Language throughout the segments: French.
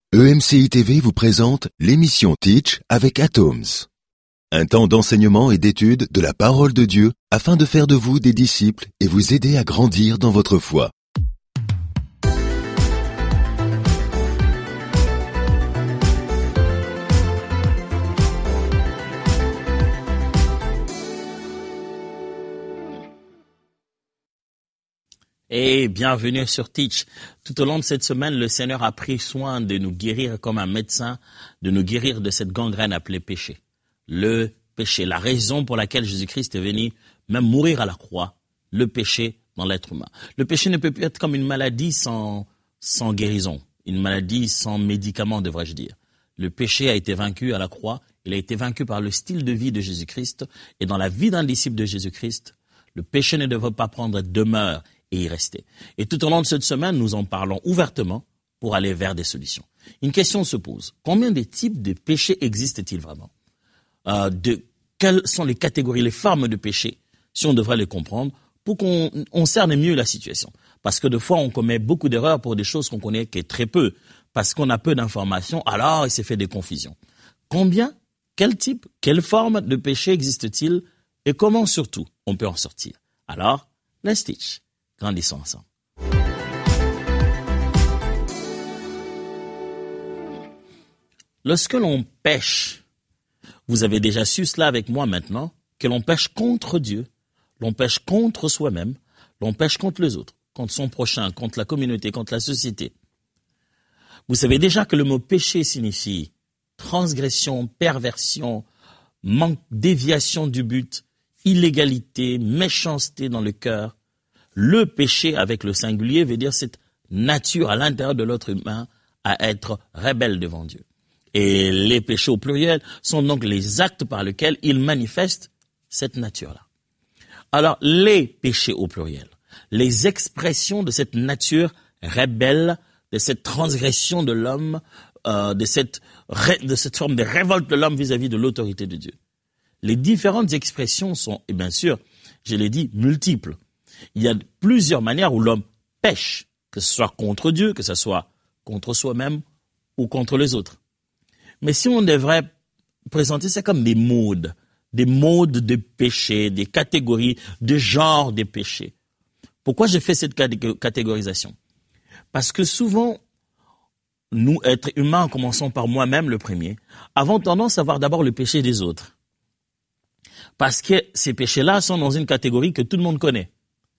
EMCI TV vous présente l'émission Teach avec Atoms. Un temps d'enseignement et d'étude de la parole de Dieu afin de faire de vous des disciples et vous aider à grandir dans votre foi. Et bienvenue sur Teach. Tout au long de cette semaine, le Seigneur a pris soin de nous guérir comme un médecin, de nous guérir de cette gangrène appelée péché. Le péché, la raison pour laquelle Jésus-Christ est venu même mourir à la croix, le péché dans l'être humain. Le péché ne peut plus être comme une maladie sans guérison, une maladie sans médicament, devrais-je dire. Le péché a été vaincu à la croix, il a été vaincu par le style de vie de Jésus-Christ, et dans la vie d'un disciple de Jésus-Christ, le péché ne devrait pas prendre demeure et y rester. Et tout au long de cette semaine, nous en parlons ouvertement pour aller vers des solutions. Une question se pose. Combien de types de péchés existent-ils vraiment? Quelles sont les catégories, les formes de péché, si on devrait les comprendre, pour qu'on cerne mieux la situation? Parce que des fois, on commet beaucoup d'erreurs pour des choses qu'on connaît que très peu, parce qu'on a peu d'informations, alors il s'est fait des confusions. Combien, quel type, quelle forme de péché existe-t-il et comment surtout on peut en sortir? Alors, let's teach. Grandissons ensemble. Lorsque l'on pêche, vous avez déjà su cela avec moi maintenant, que l'on pêche contre Dieu, l'on pêche contre soi-même, l'on pêche contre les autres, contre son prochain, contre la communauté, contre la société. Vous savez déjà que le mot péché signifie transgression, perversion, manque, déviation du but, illégalité, méchanceté dans le cœur. Le péché avec le singulier veut dire cette nature à l'intérieur de l'être humain à être rebelle devant Dieu. Et les péchés au pluriel sont donc les actes par lesquels il manifeste cette nature-là. Alors, les péchés au pluriel, les expressions de cette nature rebelle, de cette transgression de l'homme, de cette forme de révolte de l'homme vis-à-vis de l'autorité de Dieu. Les différentes expressions sont, et bien sûr, je l'ai dit, multiples. Il y a plusieurs manières où l'homme pêche, que ce soit contre Dieu, que ce soit contre soi-même ou contre les autres. Mais si on devrait présenter ça comme des modes de péché, des catégories, de genres de péché. Pourquoi j'ai fait cette catégorisation? Parce que souvent, nous, êtres humains, en commençant par moi-même le premier, avons tendance à voir d'abord le péché des autres. Parce que ces péchés-là sont dans une catégorie que tout le monde connaît.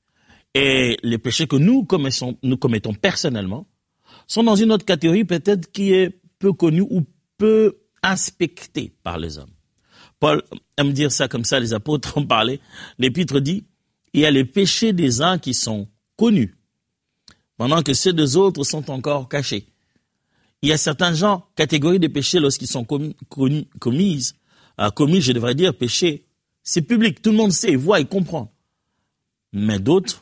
Et les péchés que nous commettons personnellement sont dans une autre catégorie peut-être qui est peu connue ou peu inspectée par les hommes. Paul aime dire ça comme ça, les apôtres en parlaient. L'épître dit, il y a les péchés des uns qui sont connus, pendant que ceux des autres sont encore cachés. Il y a certains gens, catégories de péchés lorsqu'ils sont commis, je devrais dire péché, c'est public, tout le monde sait, voit et comprend. Mais d'autres,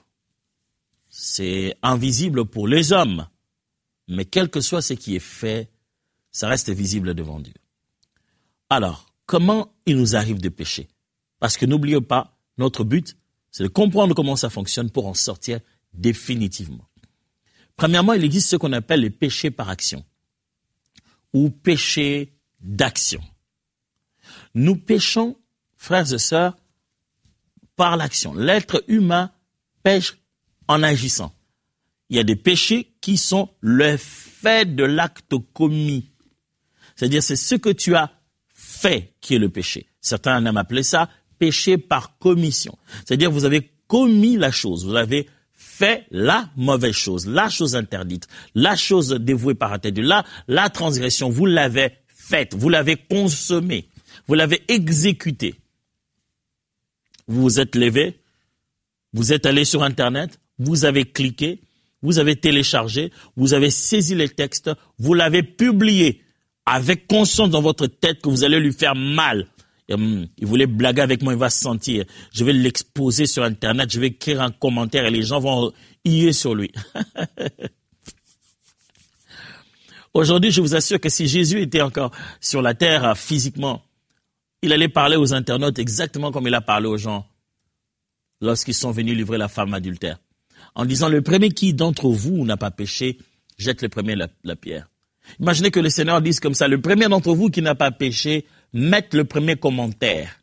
c'est invisible pour les hommes. Mais quel que soit ce qui est fait, ça reste visible devant Dieu. Alors, comment il nous arrive de pécher? Parce que n'oubliez pas, notre but, c'est de comprendre comment ça fonctionne pour en sortir définitivement. Premièrement, il existe ce qu'on appelle les péchés par action ou péchés d'action. Nous péchons, frères et sœurs, par l'action. L'être humain pêche en agissant. Il y a des péchés qui sont le fait de l'acte commis. C'est-à-dire, c'est ce que tu as fait qui est le péché. Certains aiment appeler ça péché par commission. C'est-à-dire, vous avez commis la chose, vous avez fait la mauvaise chose, la chose interdite, la chose dévouée par interdit, la transgression, vous l'avez faite, vous l'avez consommée, vous l'avez exécutée. Vous vous êtes levé, vous êtes allé sur Internet, vous avez cliqué, vous avez téléchargé, vous avez saisi les textes, vous l'avez publié avec conscience dans votre tête que vous allez lui faire mal. Il voulait blaguer avec moi, il va se sentir. Je vais l'exposer sur Internet, je vais écrire un commentaire et les gens vont hier sur lui. Aujourd'hui, je vous assure que si Jésus était encore sur la terre physiquement, il allait parler aux internautes exactement comme il a parlé aux gens lorsqu'ils sont venus livrer la femme adultère. En disant, le premier qui d'entre vous n'a pas péché, jette le premier la pierre. Imaginez que le Seigneur dise comme ça, le premier d'entre vous qui n'a pas péché, mette le premier commentaire.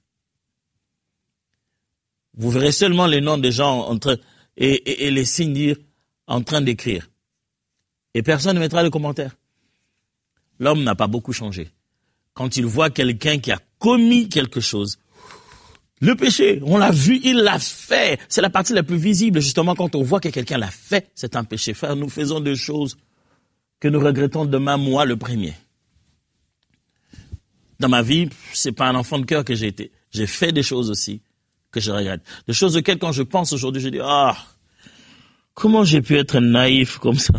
Vous verrez seulement les noms des gens et les signes dire en train d'écrire. Et personne ne mettra de commentaire. L'homme n'a pas beaucoup changé. Quand il voit quelqu'un qui a commis quelque chose, le péché, on l'a vu, il l'a fait. C'est la partie la plus visible. Justement, quand on voit que quelqu'un l'a fait, c'est un péché. Frère, nous faisons des choses que nous regrettons demain, moi le premier. Dans ma vie, c'est pas un enfant de cœur que j'ai été. J'ai fait des choses aussi que je regrette. Des choses auxquelles, quand je pense aujourd'hui, je dis, comment j'ai pu être naïf comme ça?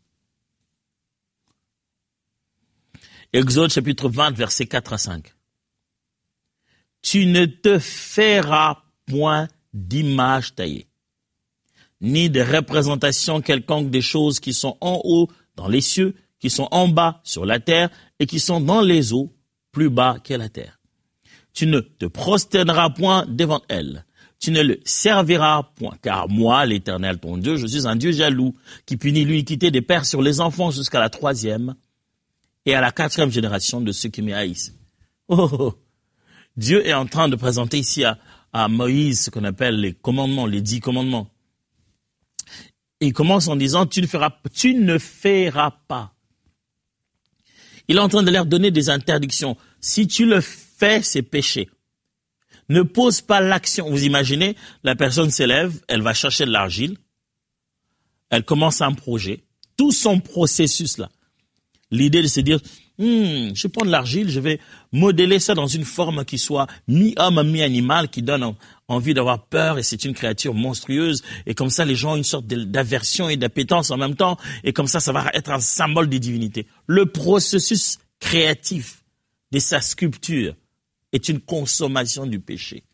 Exode chapitre 20, versets 4 à 5. Tu ne te feras point d'image taillée, ni de représentation quelconque des choses qui sont en haut dans les cieux, qui sont en bas sur la terre et qui sont dans les eaux plus bas que la terre. Tu ne te prosterneras point devant elles. Tu ne le serviras point, car moi, l'Éternel, ton Dieu, je suis un Dieu jaloux, qui punit l'iniquité des pères sur les enfants jusqu'à la 3e et à la 4e génération de ceux qui me haïssent. Dieu est en train de présenter ici à Moïse ce qu'on appelle les commandements, les 10 commandements. Et il commence en disant, tu ne feras pas. Il est en train de leur donner des interdictions. Si tu le fais, c'est péché. Ne pose pas l'action. Vous imaginez, la personne s'élève, elle va chercher de l'argile, elle commence un projet, tout son processus là. L'idée de se dire, je prends de l'argile, je vais modeler ça dans une forme qui soit mi-homme, mi-animal, qui donne envie d'avoir peur, et c'est une créature monstrueuse, et comme ça les gens ont une sorte d'aversion et d'appétence en même temps, et comme ça va être un symbole des divinités. Le processus créatif de sa sculpture est une consommation du péché.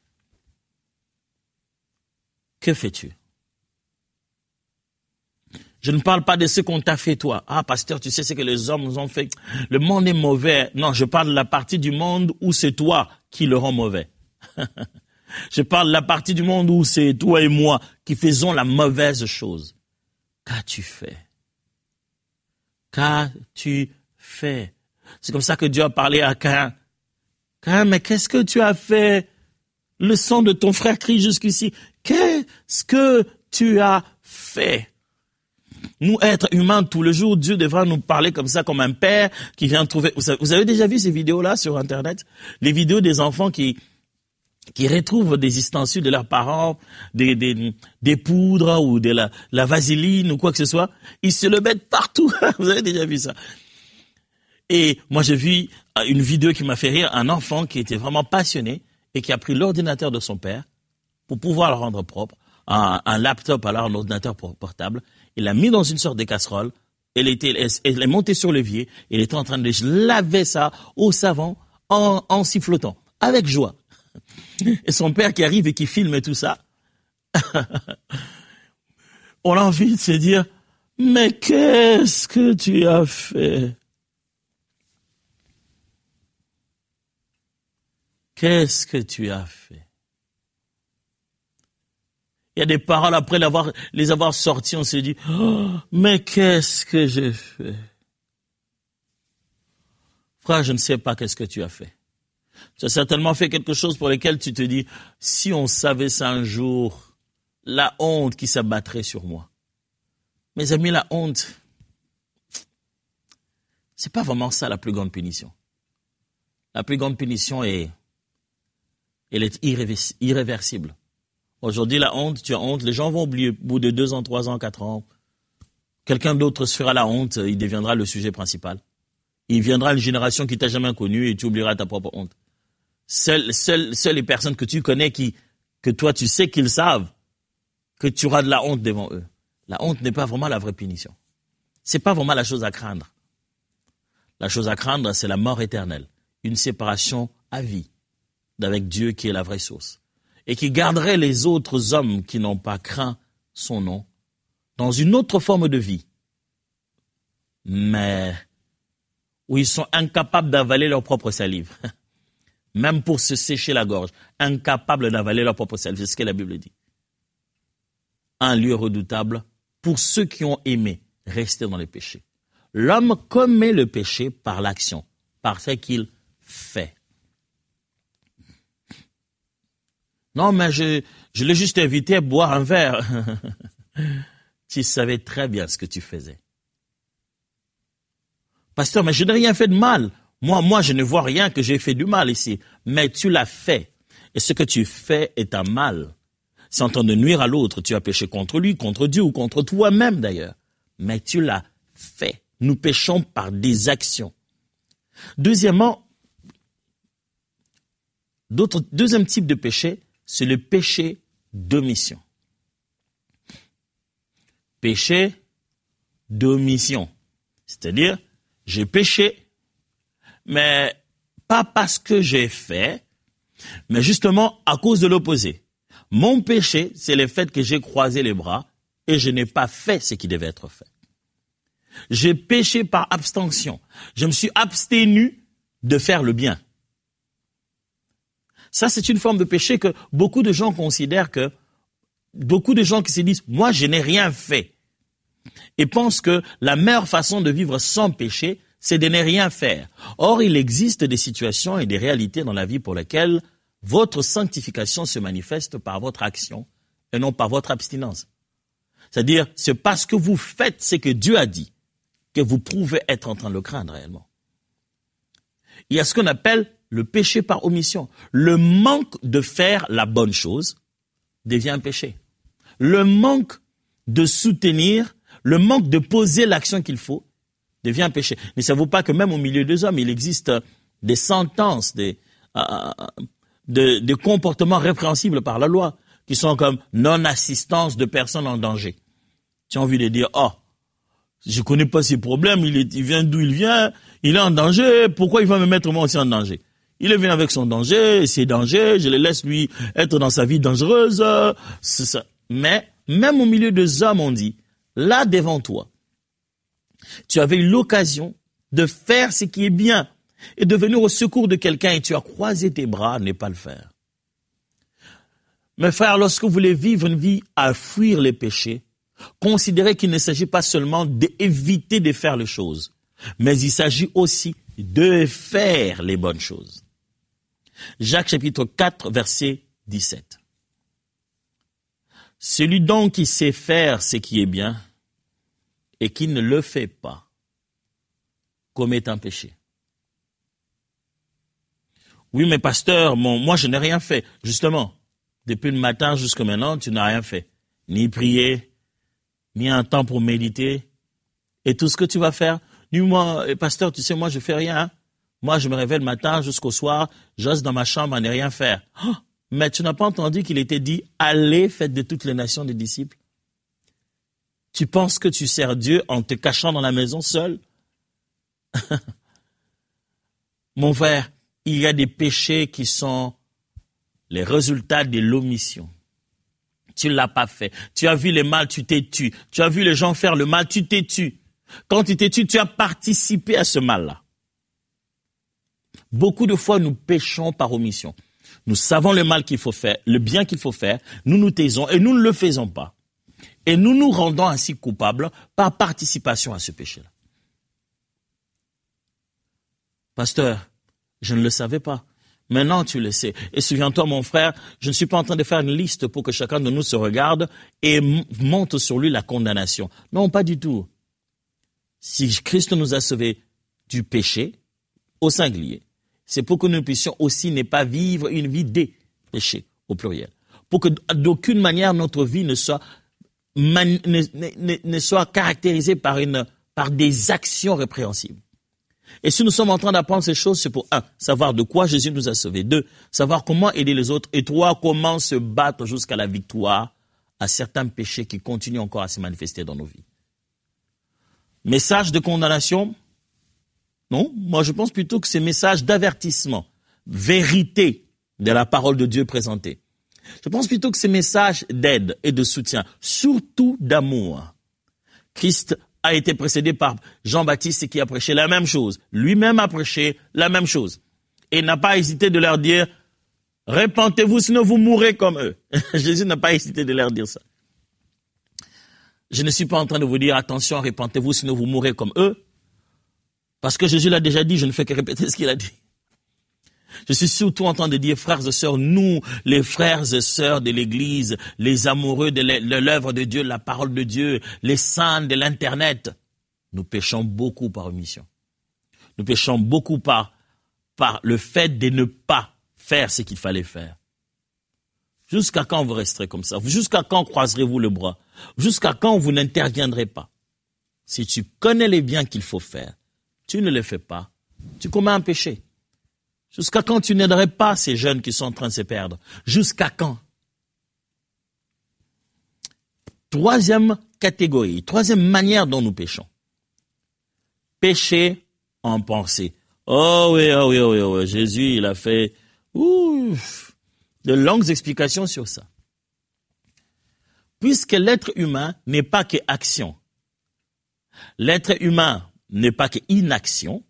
Que fais-tu? Je ne parle pas de ce qu'on t'a fait toi. Pasteur, tu sais ce que les hommes nous ont fait. Le monde est mauvais. Non, je parle de la partie du monde où c'est toi qui le rend mauvais. Je parle de la partie du monde où c'est toi et moi qui faisons la mauvaise chose. Qu'as-tu fait? Qu'as-tu fait? C'est comme ça que Dieu a parlé à Caïn. Caïn, mais qu'est-ce que tu as fait? Le sang de ton frère crie jusqu'ici. Qu'est-ce que tu as fait? Nous, êtres humains, tout le jour, Dieu devra nous parler comme ça, comme un père qui vient trouver... Vous avez déjà vu ces vidéos-là sur Internet? Les vidéos des enfants qui retrouvent des ustensiles de leurs parents, des poudres ou de la vaseline ou quoi que ce soit. Ils se le mettent partout. Vous avez déjà vu ça? Et moi, j'ai vu une vidéo qui m'a fait rire, un enfant qui était vraiment passionné et qui a pris l'ordinateur de son père pour pouvoir le rendre propre, un laptop, alors un ordinateur portable. Il l'a mis dans une sorte de casserole. Elle est montée sur l'évier. Elle était en train de laver ça au savon en sifflotant, avec joie. Et son père qui arrive et qui filme tout ça, on a envie de se dire, mais qu'est-ce que tu as fait? Qu'est-ce que tu as fait? Il y a des paroles, après les avoir sorties, on se dit, mais qu'est-ce que j'ai fait? Frère, je ne sais pas qu'est-ce que tu as fait. Tu as certainement fait quelque chose pour lequel tu te dis, si on savait ça un jour, la honte qui s'abattrait sur moi. Mes amis, la honte, c'est pas vraiment ça la plus grande punition. La plus grande punition elle est irréversible. Aujourd'hui, la honte, tu as honte, les gens vont oublier au bout de 2 ans, 3 ans, 4 ans. Quelqu'un d'autre se fera la honte, il deviendra le sujet principal. Il viendra une génération qui t'a jamais connue et tu oublieras ta propre honte. Seules les personnes que tu connais que toi tu sais qu'ils savent que tu auras de la honte devant eux. La honte n'est pas vraiment la vraie punition. C'est pas vraiment la chose à craindre. La chose à craindre, c'est la mort éternelle. Une séparation à vie d'avec Dieu qui est la vraie source. Et qui garderait les autres hommes qui n'ont pas craint son nom dans une autre forme de vie. Mais où ils sont incapables d'avaler leur propre salive. Même pour se sécher la gorge. Incapables d'avaler leur propre salive. C'est ce que la Bible dit. Un lieu redoutable pour ceux qui ont aimé rester dans les péchés. L'homme commet le péché par l'action, par ce qu'il fait. Non, mais je l'ai juste invité à boire un verre. Tu savais très bien ce que tu faisais. Pasteur, mais je n'ai rien fait de mal. Moi, je ne vois rien que j'ai fait du mal ici. Mais tu l'as fait. Et ce que tu fais est un mal. C'est en train de nuire à l'autre. Tu as péché contre lui, contre Dieu ou contre toi-même d'ailleurs. Mais tu l'as fait. Nous péchons par des actions. Deuxièmement, deuxième type de péché, c'est le péché d'omission. Péché d'omission. C'est-à-dire, j'ai péché, mais pas parce que j'ai fait, mais justement à cause de l'opposé. Mon péché, c'est le fait que j'ai croisé les bras et je n'ai pas fait ce qui devait être fait. J'ai péché par abstention. Je me suis abstenu de faire le bien. Ça, c'est une forme de péché que beaucoup de gens considèrent que, beaucoup de gens qui se disent, moi, je n'ai rien fait. Et pensent que la meilleure façon de vivre sans péché, c'est de ne rien faire. Or, il existe des situations et des réalités dans la vie pour lesquelles votre sanctification se manifeste par votre action et non par votre abstinence. C'est-à-dire, c'est parce que vous faites ce que Dieu a dit que vous pouvez être en train de le craindre réellement. Il y a ce qu'on appelle le péché par omission. Le manque de faire la bonne chose devient un péché. Le manque de soutenir, le manque de poser l'action qu'il faut devient un péché. Ne savez-vous pas que même au milieu des hommes, il existe des sentences, des comportements répréhensibles par la loi, qui sont comme non-assistance de personnes en danger. Tu as envie de dire, oh, je connais pas ses problèmes, il vient d'où il vient, il est en danger, pourquoi il va me mettre moi aussi en danger? Il est venu avec son danger, ses dangers, je le laisse lui être dans sa vie dangereuse, c'est ça. Mais, même au milieu des hommes, on dit, là devant toi, tu avais eu l'occasion de faire ce qui est bien et de venir au secours de quelqu'un et tu as croisé tes bras à ne pas le faire. Mes frères, lorsque vous voulez vivre une vie à fuir les péchés, considérez qu'il ne s'agit pas seulement d'éviter de faire les choses, mais il s'agit aussi de faire les bonnes choses. Jacques chapitre 4, verset 17. Celui donc qui sait faire ce qui est bien et qui ne le fait pas commet un péché. Oui, mais pasteur, moi je n'ai rien fait. Justement, depuis le matin jusqu'à maintenant, tu n'as rien fait. Ni prier, ni un temps pour méditer. Et tout ce que tu vas faire, dis-moi, pasteur, tu sais, moi je fais rien. Hein? Moi je me réveille le matin jusqu'au soir, j'ose dans ma chambre à ne rien faire. Oh, mais tu n'as pas entendu qu'il était dit, allez, faites de toutes les nations des disciples. Tu penses que tu sers Dieu en te cachant dans la maison seul? Mon frère, il y a des péchés qui sont les résultats de l'omission. Tu ne l'as pas fait. Tu as vu le mal, tu t'es tu. Tu as vu les gens faire le mal, tu t'es tu. Quand tu t'es tu, tu as participé à ce mal-là. Beaucoup de fois, nous péchons par omission. Nous savons le mal qu'il faut faire, le bien qu'il faut faire. Nous nous taisons et nous ne le faisons pas. Et nous nous rendons ainsi coupables par participation à ce péché-là. Pasteur, je ne le savais pas. Maintenant, tu le sais. Et souviens-toi, mon frère, je ne suis pas en train de faire une liste pour que chacun de nous se regarde et monte sur lui la condamnation. Non, pas du tout. Si Christ nous a sauvés du péché, au singulier, c'est pour que nous puissions aussi ne pas vivre une vie des péchés, au pluriel. Pour que d'aucune manière notre vie ne soit caractérisée par des actions répréhensibles. Et si nous sommes en train d'apprendre ces choses, c'est pour 1, savoir de quoi Jésus nous a sauvés. 2, savoir comment aider les autres. Et 3, comment se battre jusqu'à la victoire à certains péchés qui continuent encore à se manifester dans nos vies. Message de condamnation? Non, moi je pense plutôt que c'est message d'avertissement, vérité de la parole de Dieu présentée. Je pense plutôt que c'est message d'aide et de soutien, surtout d'amour. Christ a été précédé par Jean-Baptiste qui a prêché la même chose. Lui-même a prêché la même chose. Et n'a pas hésité de leur dire, repentez-vous sinon vous mourrez comme eux. Jésus n'a pas hésité de leur dire ça. Je ne suis pas en train de vous dire, attention, repentez-vous sinon vous mourrez comme eux. Parce que Jésus l'a déjà dit, je ne fais que répéter ce qu'il a dit. Je suis surtout en train de dire, frères et sœurs, nous, les frères et sœurs de l'Église, les amoureux de l'œuvre de Dieu, la parole de Dieu, les saints de l'Internet, nous péchons beaucoup par omission. Nous péchons beaucoup par le fait de ne pas faire ce qu'il fallait faire. Jusqu'à quand vous resterez comme ça? Jusqu'à quand croiserez-vous le bras? Jusqu'à quand vous n'interviendrez pas? Si tu connais les biens qu'il faut faire, tu ne les fais pas, tu commets un péché. Jusqu'à quand tu n'aiderais pas ces jeunes qui sont en train de se perdre? Jusqu'à quand? Troisième catégorie, troisième manière dont nous péchons. Pécher en pensée. Oh oui. Jésus, il a fait de longues explications sur ça. Puisque l'être humain n'est pas que action. L'être humain n'est pas que inaction.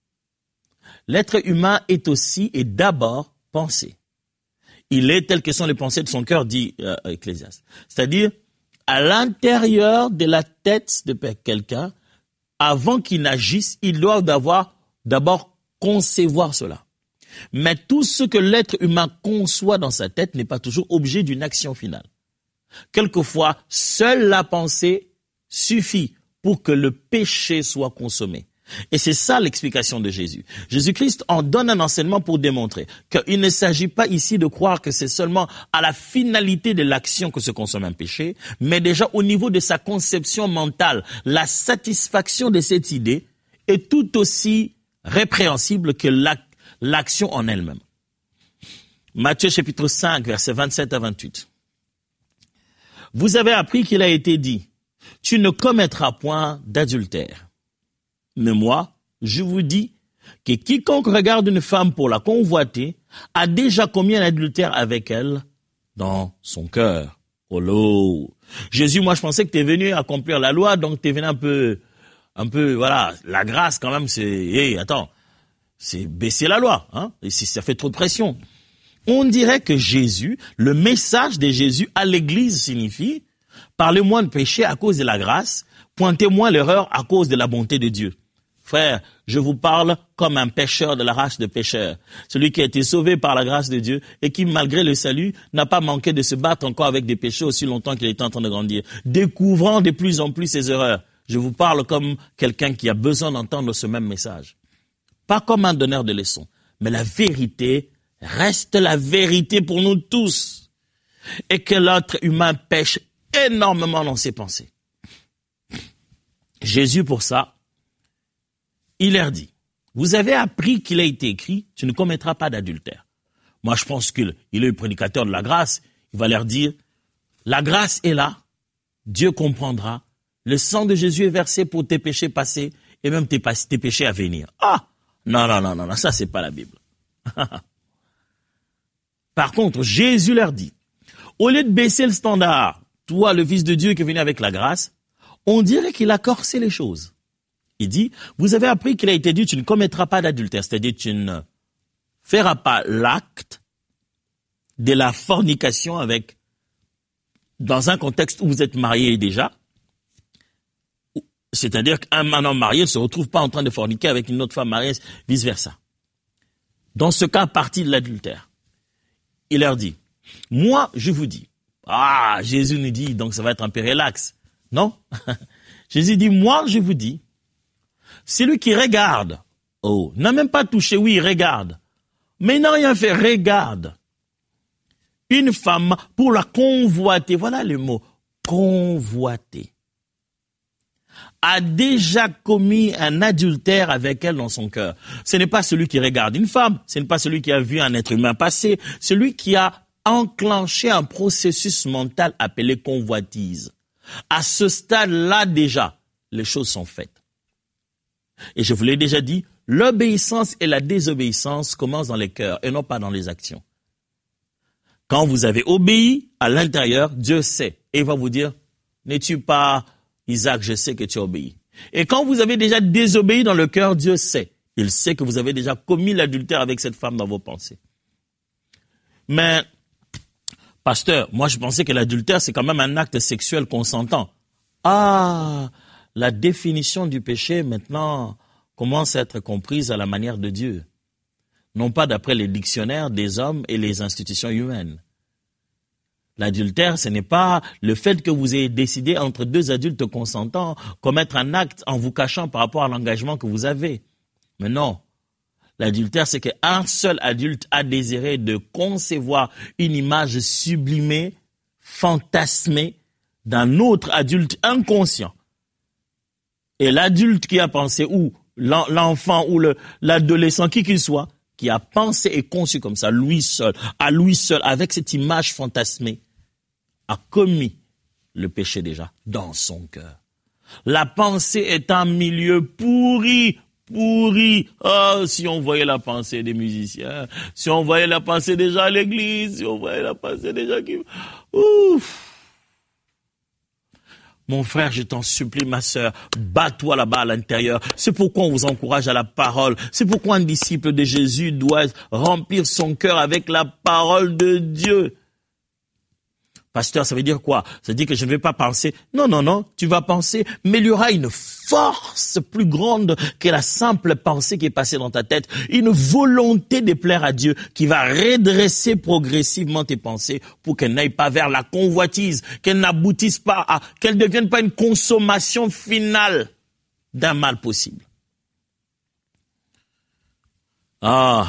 L'être humain est aussi et d'abord pensée. Il est tel que sont les pensées de son cœur, dit Ecclésiaste. C'est-à-dire, à l'intérieur de la tête de quelqu'un, avant qu'il n'agisse, il doit d'abord concevoir cela. Mais tout ce que l'être humain conçoit dans sa tête n'est pas toujours objet d'une action finale. Quelquefois, seule la pensée suffit pour que le péché soit consommé. Et c'est ça l'explication de Jésus. Jésus-Christ en donne un enseignement pour démontrer qu'il ne s'agit pas ici de croire que c'est seulement à la finalité de l'action que se consomme un péché, mais déjà au niveau de sa conception mentale, la satisfaction de cette idée est tout aussi répréhensible que l'action en elle-même. Matthieu chapitre 5, versets 27 à 28. Vous avez appris qu'il a été dit, tu ne commettras point d'adultère. Mais moi, je vous dis que quiconque regarde une femme pour la convoiter a déjà commis un adultère avec elle dans son cœur. Oh là! Jésus, moi je pensais que tu es venu accomplir la loi, donc tu es venu un peu, voilà, la grâce quand même, c'est baisser la loi, hein, et si ça fait trop de pression. On dirait que Jésus, le message de Jésus à l'Église signifie, parlez-moi de péché à cause de la grâce, pointez-moi l'erreur à cause de la bonté de Dieu. Frère, je vous parle comme un pécheur de la race de pécheurs. Celui qui a été sauvé par la grâce de Dieu et qui, malgré le salut, n'a pas manqué de se battre encore avec des péchés aussi longtemps qu'il était en train de grandir. Découvrant de plus en plus ses erreurs. Je vous parle comme quelqu'un qui a besoin d'entendre ce même message. Pas comme un donneur de leçons, mais la vérité reste la vérité pour nous tous. Et que l'être humain pêche énormément dans ses pensées. Jésus, pour ça, il leur dit, vous avez appris qu'il a été écrit, tu ne commettras pas d'adultère. Moi, je pense qu'il est le prédicateur de la grâce. Il va leur dire, la grâce est là, Dieu comprendra, le sang de Jésus est versé pour tes péchés passés et même tes péchés à venir. Ah, non, ça c'est pas la Bible. Par contre, Jésus leur dit, au lieu de baisser le standard, toi, le Fils de Dieu qui est venu avec la grâce, on dirait qu'il a corsé les choses. Il dit, vous avez appris qu'il a été dit, tu ne commettras pas d'adultère, c'est-à-dire tu ne feras pas l'acte de la fornication dans un contexte où vous êtes marié déjà, c'est-à-dire qu'un homme marié ne se retrouve pas en train de forniquer avec une autre femme mariée, vice-versa. Dans ce cas, partie de l'adultère. Il leur dit, moi, je vous dis, Jésus nous dit, donc ça va être un peu relax. Non? Jésus dit, moi, je vous dis, celui qui regarde, n'a même pas touché, oui, il regarde, mais n'a rien fait, regarde. Une femme pour la convoiter, voilà le mot, convoiter, a déjà commis un adultère avec elle dans son cœur. Ce n'est pas celui qui regarde une femme, ce n'est pas celui qui a vu un être humain passer, celui qui a enclenché un processus mental appelé convoitise. À ce stade-là déjà, les choses sont faites. Et je vous l'ai déjà dit, l'obéissance et la désobéissance commencent dans les cœurs et non pas dans les actions. Quand vous avez obéi à l'intérieur, Dieu sait et il va vous dire, n'es-tu pas Isaac, je sais que tu as obéi. Et quand vous avez déjà désobéi dans le cœur, Dieu sait. Il sait que vous avez déjà commis l'adultère avec cette femme dans vos pensées. Mais, pasteur, moi je pensais que l'adultère c'est quand même un acte sexuel consentant. La définition du péché, maintenant, commence à être comprise à la manière de Dieu, non pas d'après les dictionnaires des hommes et les institutions humaines. L'adultère, ce n'est pas le fait que vous ayez décidé entre deux adultes consentants commettre un acte en vous cachant par rapport à l'engagement que vous avez. Mais non. L'adultère, c'est qu'un seul adulte a désiré de concevoir une image sublimée, fantasmée d'un autre adulte inconscient. Et l'adulte qui a pensé, ou l'enfant ou l'adolescent, qui qu'il soit, qui a pensé et conçu comme ça, lui seul, avec cette image fantasmée, a commis le péché déjà dans son cœur. La pensée est un milieu pourri. Oh, si on voyait la pensée des musiciens, si on voyait la pensée des gens à l'église, si on voyait la pensée des gens qui... Ouf! Mon frère, je t'en supplie, ma sœur, bats-toi là-bas à l'intérieur. C'est pourquoi on vous encourage à la parole. C'est pourquoi un disciple de Jésus doit remplir son cœur avec la parole de Dieu. Pasteur, ça veut dire quoi? Ça veut dire que je ne vais pas penser. Non, tu vas penser, mais il y aura une force plus grande que la simple pensée qui est passée dans ta tête. Une volonté de plaire à Dieu qui va redresser progressivement tes pensées pour qu'elles n'aillent pas vers la convoitise, qu'elles n'aboutissent pas à, qu'elles ne deviennent pas une consommation finale d'un mal possible. La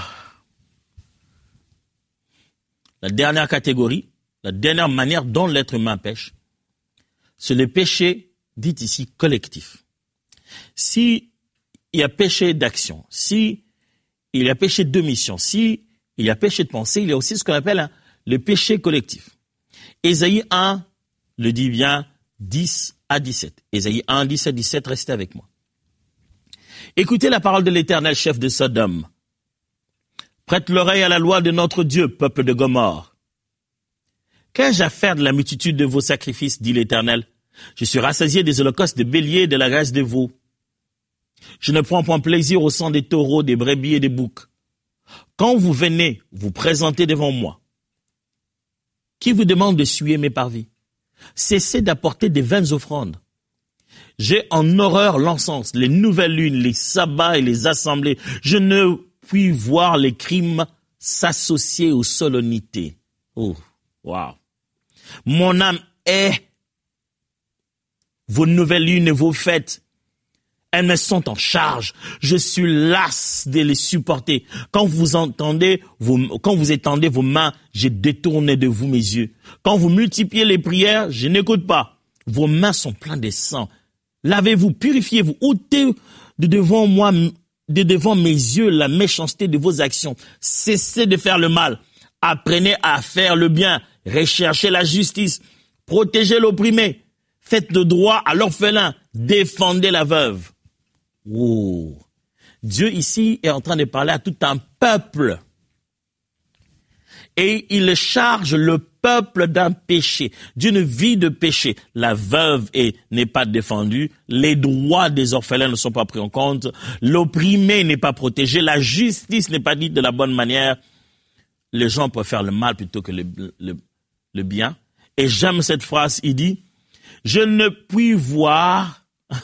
dernière catégorie, la dernière manière dont l'être humain pêche, c'est le péché, dit ici, collectif. Si il y a péché d'action, si il y a péché d'omission, si il y a péché de pensée, il y a aussi ce qu'on appelle le péché collectif. Ésaïe 1 le dit bien 10 à 17. Ésaïe 1, 10 à 17, restez avec moi. Écoutez la parole de l'Éternel, chef de Sodome. Prête l'oreille à la loi de notre Dieu, peuple de Gomorrhe. Qu'ai-je à faire de la multitude de vos sacrifices, dit l'Éternel? Je suis rassasié des holocaustes de béliers et de la graisse de veaux. Je ne prends point plaisir au sang des taureaux, des brebis et des boucs. Quand vous venez vous présenter devant moi, qui vous demande de suer mes parvis? Cessez d'apporter des vaines offrandes. J'ai en horreur l'encens, les nouvelles lunes, les sabbats et les assemblées. Je ne puis voir les crimes s'associer aux solennités. Oh, wow. Mon âme hait vos nouvelles lunes et vos fêtes. Elles me sont en charge. Je suis las de les supporter. Quand vous étendez vos mains, j'ai détourné de vous mes yeux. Quand vous multipliez les prières, je n'écoute pas. Vos mains sont pleines de sang. Lavez-vous, purifiez-vous, ôtez de devant mes yeux la méchanceté de vos actions. Cessez de faire le mal. Apprenez à faire le bien. Recherchez la justice. Protégez l'opprimé. Faites le droit à l'orphelin. Défendez la veuve. Oh. Dieu ici est en train de parler à tout un peuple. Et il charge le peuple d'un péché, d'une vie de péché. La veuve n'est pas défendue, les droits des orphelins ne sont pas pris en compte, l'opprimé n'est pas protégé, la justice n'est pas dite de la bonne manière. Les gens préfèrent le mal plutôt que le bien. Et j'aime cette phrase, il dit, je ne puis voir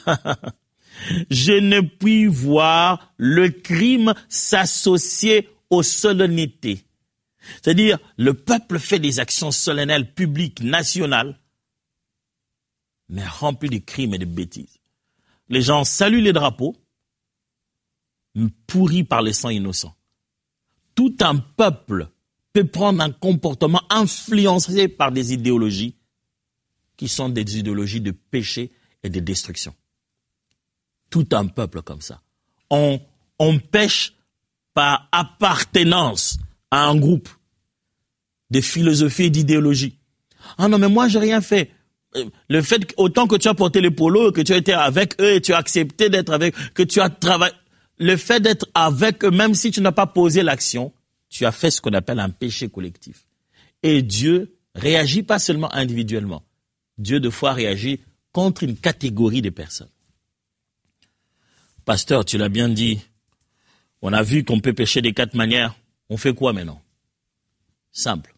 le crime s'associer aux solennités. C'est-à-dire, le peuple fait des actions solennelles, publiques, nationales, mais remplies de crimes et de bêtises. Les gens saluent les drapeaux, pourris par les sangs innocents. Tout un peuple peut prendre un comportement influencé par des idéologies qui sont des idéologies de péché et de destruction. Tout un peuple comme ça. On pêche par appartenance à un groupe de philosophie et d'idéologie. Ah non, mais moi, j'ai rien fait. Le fait autant que tu as porté les polos, que tu as été avec eux et tu as accepté d'être avec, que tu as travaillé, le fait d'être avec eux, même si tu n'as pas posé l'action, tu as fait ce qu'on appelle un péché collectif. Et Dieu réagit pas seulement individuellement. Dieu, de fois, réagit contre une catégorie de personnes. Pasteur, tu l'as bien dit. On a vu qu'on peut pécher de 4 manières. On fait quoi maintenant? Simple.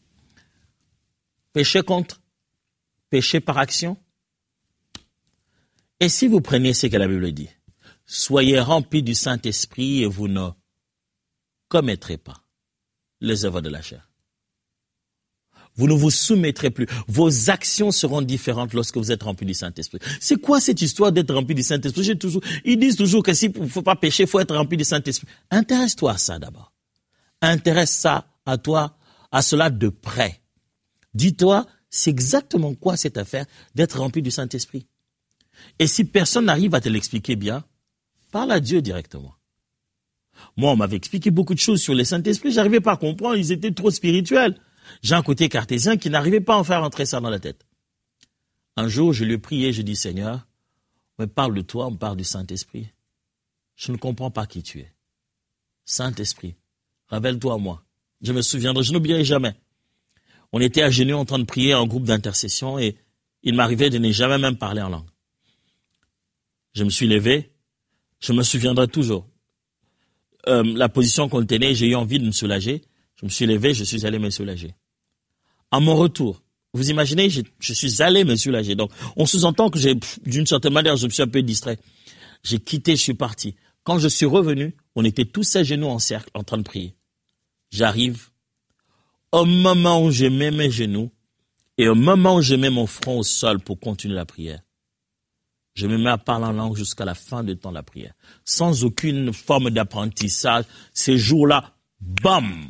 Péché contre, péché par action. Et si vous prenez ce que la Bible dit, Soyez remplis du Saint-Esprit et vous ne commettrez pas les œuvres de la chair. Vous ne vous soumettrez plus. Vos actions seront différentes lorsque vous êtes remplis du Saint-Esprit. C'est quoi cette histoire d'être rempli du Saint-Esprit? Ils disent toujours que s'il ne faut pas pécher, il faut être rempli du Saint-Esprit. Intéresse-toi à ça d'abord. Intéresse ça à toi, à cela de près. Dis-toi, c'est exactement quoi cette affaire d'être rempli du Saint-Esprit? Et si personne n'arrive à te l'expliquer bien, parle à Dieu directement. Moi, on m'avait expliqué beaucoup de choses sur le Saint-Esprit, j'arrivais pas à comprendre, ils étaient trop spirituels. J'ai un côté cartésien qui n'arrivait pas à en faire entrer ça dans la tête. Un jour, je lui ai prié, je dis, Seigneur, on me parle de toi, on me parle du Saint-Esprit. Je ne comprends pas qui tu es. Saint-Esprit, rappelle-toi à moi. Je me souviendrai, je n'oublierai jamais. On était à genoux en train de prier en groupe d'intercession et il m'arrivait de ne jamais même parler en langue. Je me suis levé, je me souviendrai toujours. La position qu'on tenait, j'ai eu envie de me soulager. Je me suis levé, je suis allé me soulager. À mon retour, vous imaginez, je suis allé me soulager. Donc, on sous-entend que d'une certaine manière, je me suis un peu distrait. J'ai quitté, je suis parti. Quand je suis revenu, on était tous à genoux en cercle, en train de prier. J'arrive. Au moment où je mets mes genoux et au moment où je mets mon front au sol pour continuer la prière, je me mets à parler en langue jusqu'à la fin du temps de la prière. Sans aucune forme d'apprentissage. Ces jours-là, bam!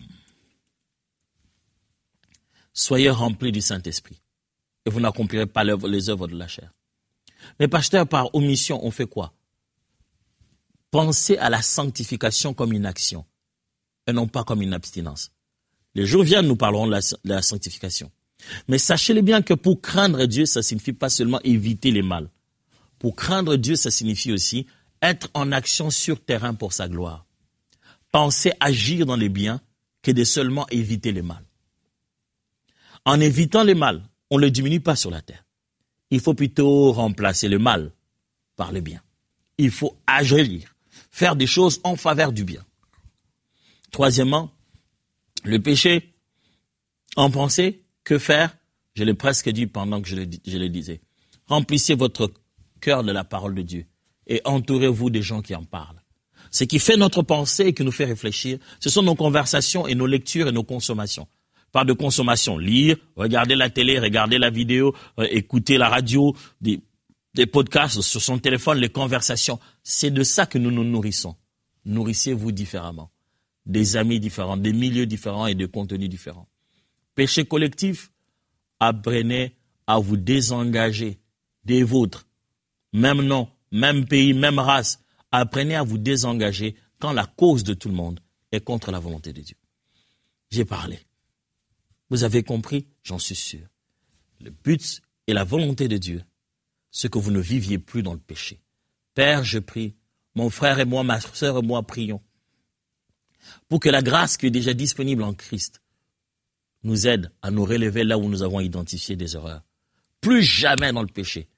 Soyez remplis du Saint-Esprit et vous n'accomplirez pas les œuvres de la chair. Mais pasteur, par omission, on fait quoi? Pensez à la sanctification comme une action et non pas comme une abstinence. Les jours viennent, nous parlerons de la sanctification. Mais sachez-le bien que pour craindre Dieu, ça signifie pas seulement éviter les mal. Pour craindre Dieu, ça signifie aussi être en action sur terrain pour sa gloire. Pensez agir dans les biens que de seulement éviter les mal. En évitant les mal, on ne le diminue pas sur la terre. Il faut plutôt remplacer le mal par le bien. Il faut agir, faire des choses en faveur du bien. Troisièmement, le péché, en pensée, que faire? Je l'ai presque dit pendant que je le disais. Remplissez votre cœur de la parole de Dieu et entourez-vous des gens qui en parlent. Ce qui fait notre pensée et qui nous fait réfléchir, ce sont nos conversations et nos lectures et nos consommations. Pas de consommation, lire, regarder la télé, regarder la vidéo, écouter la radio, des podcasts sur son téléphone, les conversations. C'est de ça que nous nous nourrissons. Nourrissez-vous différemment. Des amis différents, des milieux différents et de contenus différents. Péché collectif, apprenez à vous désengager des vôtres. Même nom, même pays, même race. Apprenez à vous désengager quand la cause de tout le monde est contre la volonté de Dieu. J'ai parlé. Vous avez compris? J'en suis sûr. Le but et la volonté de Dieu, c'est que vous ne viviez plus dans le péché. Père, je prie, mon frère et moi, ma sœur et moi, prions pour que la grâce qui est déjà disponible en Christ nous aide à nous relever là où nous avons identifié des erreurs. Plus jamais dans le péché.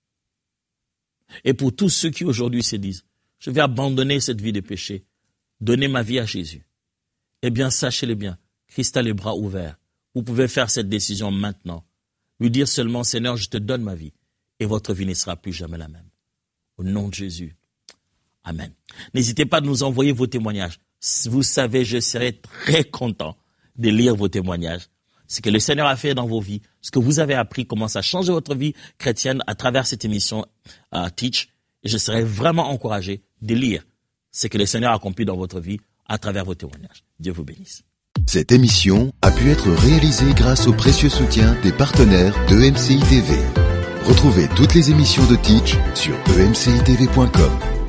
Et pour tous ceux qui aujourd'hui se disent, je vais abandonner cette vie de péché, donner ma vie à Jésus. Eh bien, sachez-le bien, Christ a les bras ouverts. Vous pouvez faire cette décision maintenant. Lui dire seulement, Seigneur, je te donne ma vie. Et votre vie ne sera plus jamais la même. Au nom de Jésus. Amen. N'hésitez pas à nous envoyer vos témoignages. Vous savez, je serai très content de lire vos témoignages. Ce que le Seigneur a fait dans vos vies, ce que vous avez appris, comment ça change votre vie chrétienne à travers cette émission Teach. Et je serai vraiment encouragé de lire ce que le Seigneur a accompli dans votre vie à travers vos témoignages. Dieu vous bénisse. Cette émission a pu être réalisée grâce au précieux soutien des partenaires d'EMCI TV. Retrouvez toutes les émissions de Teach sur emcitv.com.